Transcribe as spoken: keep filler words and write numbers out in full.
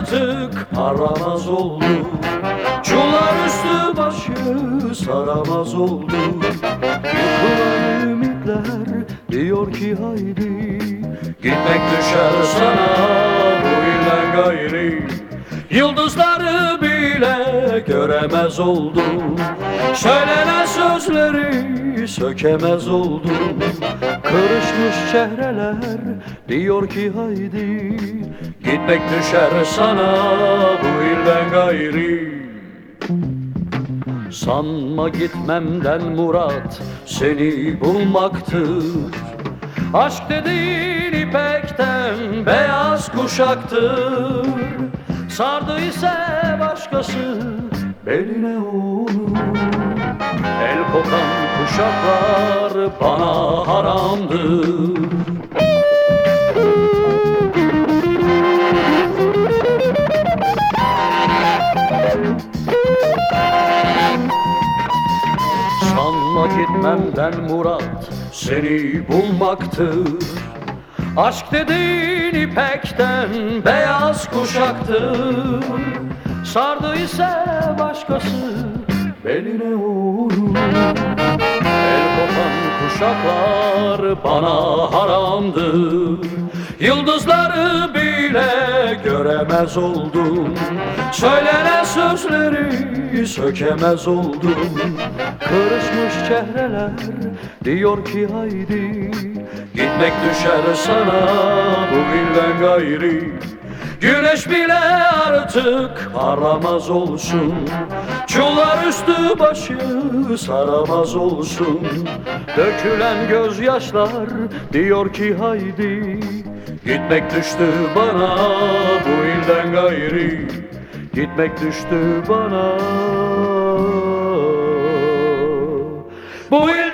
artık aramaz oldu. Çullar üstü başı saramaz oldu. Yıkılan ümitler diyor ki haydi, gitmek düşer sana bu ilden gayri. Yıldızları bile göremez oldum, söylenen sözleri sökemez oldum. Kırışmış çehreler diyor ki haydi, gitmek düşer sana bu ilden gayri. Sanma gitmemden murat seni bulmaktır. Aşk dediğin ipekten beyaz kuşaktır. Sardı ise başkası beline onu. El kokan kuşaklar bana haramdır. Sanma gitmemden murat seni bulmaktır. Aşk dediğin ipekten beyaz kuşaktır. Sardı ise başkası beline onu. El kopan kuşaklar bana haramdır. Yıldızları bile göremez oldum, söylenen sözleri sökemez oldum. Kırışmış çehreler diyor ki haydi, gitmek düşer sana bu ilden gayri. Güneş bile artık aramaz olsun, çullar üstü başı saramaz olsun. Dökülen gözyaşlar diyor ki haydi, gitmek düştü bana bu ilden gayri. Gitmek düştü bana bu ilden